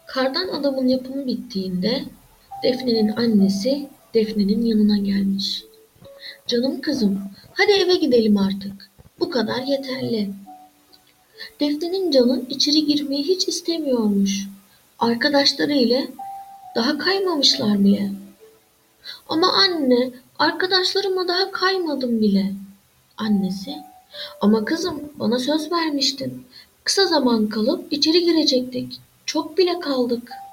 Kardan adamın yapımı bittiğinde Defne'nin annesi Defne'nin yanına gelmiş. Canım kızım, hadi eve gidelim artık. Bu kadar yeterli. Defne'nin canı içeri girmeyi hiç istemiyormuş. Arkadaşları ile daha kaymamışlar bile. Ama anne, arkadaşlarıma daha kaymadım bile. Annesi, ama kızım bana söz vermiştin. Kısa zaman kalıp içeri girecektik. Çok bile kaldık.